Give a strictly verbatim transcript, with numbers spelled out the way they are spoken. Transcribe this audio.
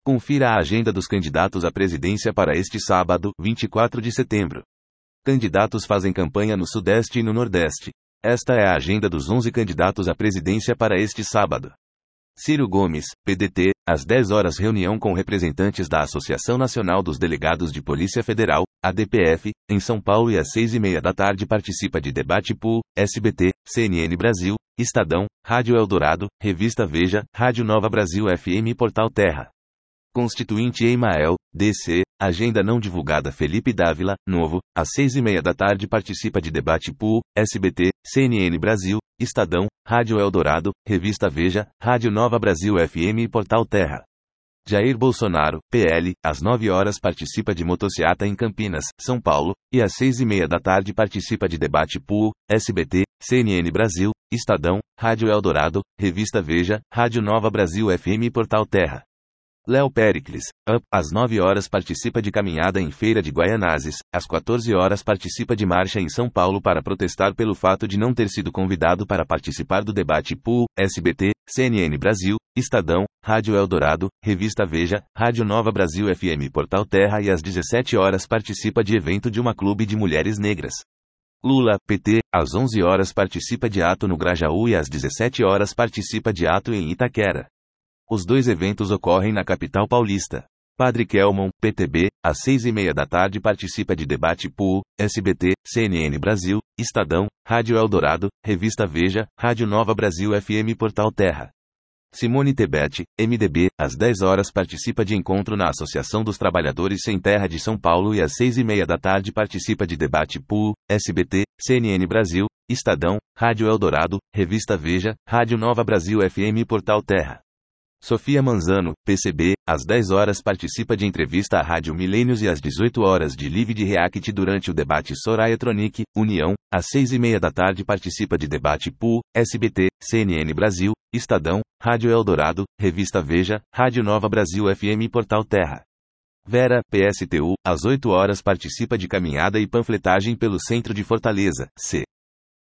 Confira a agenda dos candidatos à presidência para este sábado, vinte e quatro de setembro. Candidatos fazem campanha no Sudeste e no Nordeste. Esta é a agenda dos onze candidatos à presidência para este sábado. Ciro Gomes, P D T, às dez horas reunião com representantes da Associação Nacional dos Delegados de Polícia Federal, A D P F, em São Paulo e às seis e meia da tarde participa de debate P U, S B T, C N N Brasil, Estadão, Rádio Eldorado, Revista Veja, Rádio Nova Brasil F M e Portal Terra. Constituinte Emael, D C, agenda não divulgada Felipe Dávila, Novo, às seis e meia da tarde participa de debate P U, S B T, C N N Brasil, Estadão, Rádio Eldorado, Revista Veja, Rádio Nova Brasil F M e Portal Terra. Jair Bolsonaro, P L, às nove horas participa de motociata em Campinas, São Paulo, e às seis e meia da tarde participa de debate P U, S B T, C N N Brasil, Estadão, Rádio Eldorado, Revista Veja, Rádio Nova Brasil F M e Portal Terra. Léo Péricles, U P, às nove horas participa de caminhada em Feira de Guaianazes, às quatorze horas participa de marcha em São Paulo para protestar pelo fato de não ter sido convidado para participar do debate P U, S B T, C N N Brasil, Estadão, Rádio Eldorado, Revista Veja, Rádio Nova Brasil F M e Portal Terra e às dezessete horas participa de evento de uma clube de mulheres negras. Lula, P T, às onze horas participa de ato no Grajaú e às dezessete horas participa de ato em Itaquera. Os dois eventos ocorrem na capital paulista. Padre Kelmon, P T B, às seis e meia da tarde participa de debate P U, S B T, C N N Brasil, Estadão, Rádio Eldorado, Revista Veja, Rádio Nova Brasil F M e Portal Terra. Simone Tebet, M D B, às dez horas participa de encontro na Associação dos Trabalhadores Sem Terra de São Paulo e às seis e meia da tarde participa de debate P U, S B T, C N N Brasil, Estadão, Rádio Eldorado, Revista Veja, Rádio Nova Brasil F M e Portal Terra. Sofia Manzano, P C B, às dez horas participa de entrevista à Rádio Milênios e às dezoito horas de live de react durante o debate Soraya Tronic, União, às seis e meia da tarde participa de debate P U, S B T, C N N Brasil, Estadão, Rádio Eldorado, Revista Veja, Rádio Nova Brasil F M e Portal Terra. Vera, P S T U, às oito horas participa de caminhada e panfletagem pelo centro de Fortaleza, C.